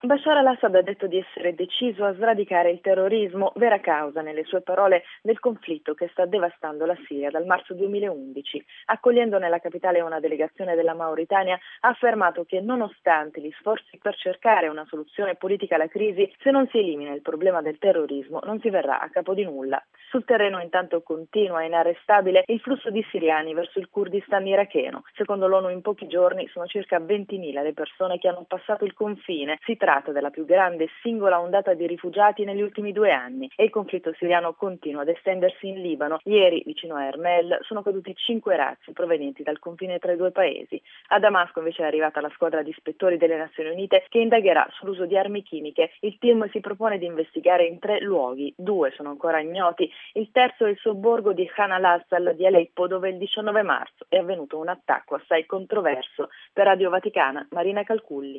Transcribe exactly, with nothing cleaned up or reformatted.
Bashar al-Assad ha detto di essere deciso a sradicare il terrorismo, vera causa, nelle sue parole, del conflitto che sta devastando la Siria dal marzo duemilaundici. Accogliendo nella capitale una delegazione della Mauritania, ha affermato che nonostante gli sforzi per cercare una soluzione politica alla crisi, se non si elimina il problema del terrorismo non si verrà a capo di nulla. Sul terreno intanto continua inarrestabile il flusso di siriani verso il Kurdistan iracheno. Secondo l'ONU in pochi giorni sono circa ventimila le persone che hanno passato il confine. Si tratta della più grande singola ondata di rifugiati negli ultimi due anni e il conflitto siriano continua ad estendersi in Libano. Ieri, vicino a Ermel, sono caduti cinque razzi provenienti dal confine tra i due paesi. A Damasco invece è arrivata la squadra di ispettori delle Nazioni Unite che indagherà sull'uso di armi chimiche. Il team si propone di investigare in tre luoghi, due sono ancora ignoti, il terzo è il sobborgo di Khan al-Assal di Aleppo, dove il diciannove marzo è avvenuto un attacco assai controverso. Per Radio Vaticana, Marina Calculli.